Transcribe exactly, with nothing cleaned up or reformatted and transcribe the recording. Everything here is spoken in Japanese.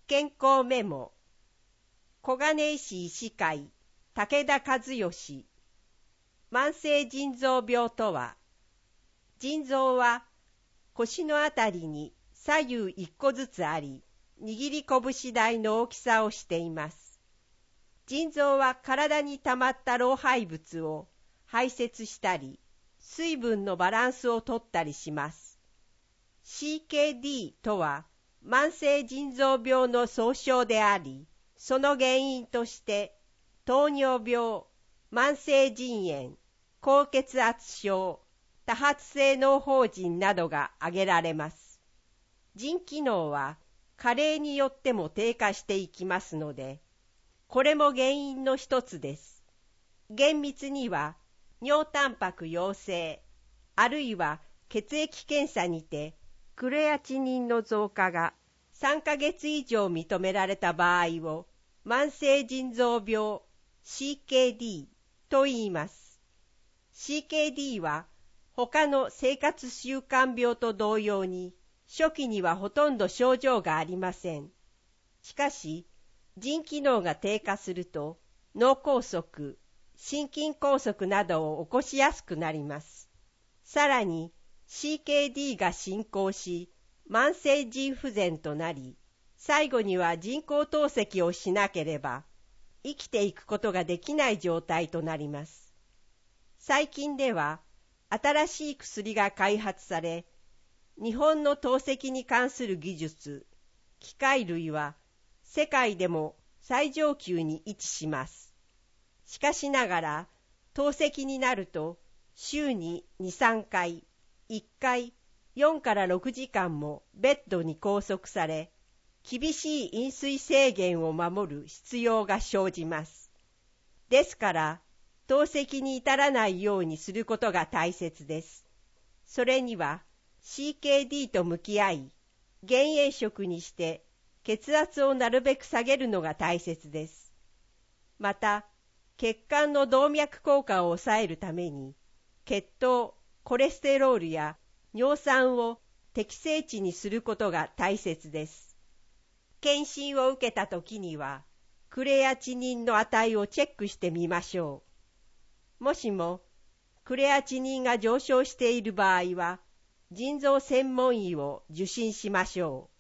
健康メモ。小金井市医師会武田和義。慢性腎臓病とは、腎臓は腰のあたりに左右一個ずつあり、握り拳大の大きさをしています。腎臓は体に溜まった老廃物を排泄したり、水分のバランスをとったりします。シーケーディー とは慢性腎臓病の総称であり、その原因として糖尿病、慢性腎炎、高血圧症、多発性脳疱疹などが挙げられます。腎機能は加齢によっても低下していきますので、これも原因の一つです。厳密には尿タンパク陽性、あるいは血液検査にてクレアチニンの増加がさんかげつ以上認められた場合を慢性腎臓病 シーケーディー と言います。シーケーディー は他の生活習慣病と同様に初期にはほとんど症状がありません。しかし腎機能が低下すると脳梗塞、心筋梗塞などを起こしやすくなります。さらに シーケーディー が進行し慢性腎不全となり、最後には人工透析をしなければ生きていくことができない状態となります。最近では新しい薬が開発され、日本の透析に関する技術、機械類は世界でも最上級に位置します。しかしながら、透析になると週にに、さんかい、いっかいよんからろくじかんもベッドに拘束され、厳しい飲水制限を守る必要が生じます。ですから、透析に至らないようにすることが大切です。それには シーケーディー と向き合い、減塩食にして血圧をなるべく下げるのが大切です。また、血管の動脈硬化を抑えるために、血糖、コレステロールや尿酸を適正値にすることが大切です。検診を受けたときには、クレアチニンの値をチェックしてみましょう。もしも、クレアチニンが上昇している場合は、腎臓専門医を受診しましょう。